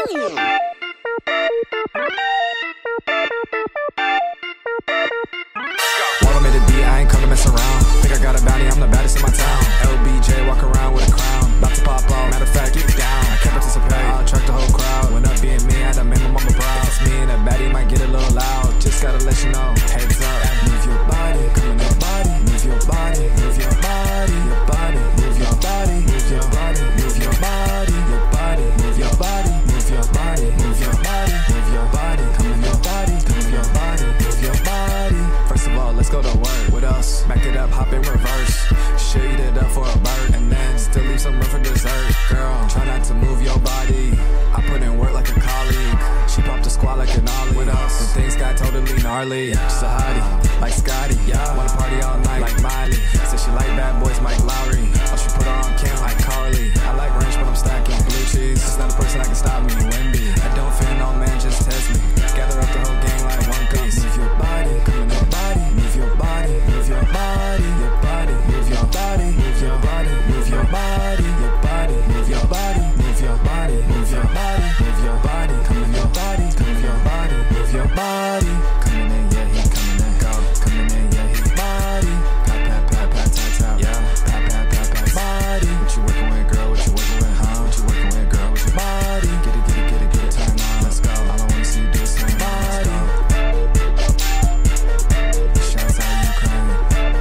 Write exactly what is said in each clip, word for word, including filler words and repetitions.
Water made a beat, I ain't come to mess around. Think I got a bounty, I'm the baddest in my town. L B J walk around with a crown, about to pop off, matter of fact, get down. I can't participate, I attract the whole crowd. When up being me, I had to make my mama proud. If it's me and that baddie, might get a little loud. Just gotta let you know, heads up. Move your body, come in your body. Move your body, move your body, your body. Move your body, move your body, move your body, your body. Move your body, move your body, move your body, move your body. Come in your body, come in your body, move your body. First of all, let's go to work. What else? Back it up, hop in reverse. Shoot it up for a bird, and then still leave some room for dessert. Girl, try not to move your body. I put in work like a colleague. She popped a squat like an ollie. What else? When things got totally gnarly. Just a hottie, like Scotty. Yeah, wanna party all night like Miley. Said she like bad boys, Mike Lowry. Oh, she put her on Kim like Carly. I like range, but I'm stacking blue cheese. There's not a person that can stop me, Wendy. I don't fear no man, just test me. Gather up the whole gang like one piece. Move your body, come in your body. Move your body, move your body, your body. Move your body, move your body, move your body, your body. Move your body, move your body, move your body, move your body. Come in your body, come in your body, move your body. Coming in, yeah, he coming in, go. Coming in, yeah, he body. Pat, pat, pat, pat, tap, tap, yeah. Pat, pat, pat, pat, body. What you working with, girl? What you working with, huh? What you working with, girl? With your body. Get it, get it, get it, get it, turn on. Let's go. All I wanna see you do is turn body. Shouts out Ukraine.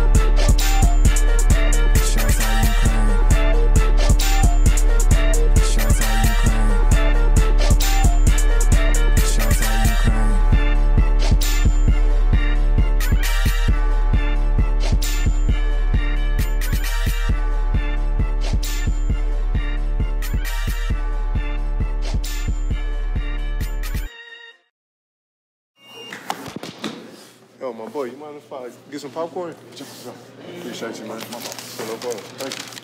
Shouts out Ukraine. Shouts out Ukraine. Shouts out Ukraine. Yo, my boy, you mind if I get some popcorn? Appreciate you, man. No problem. Thank you.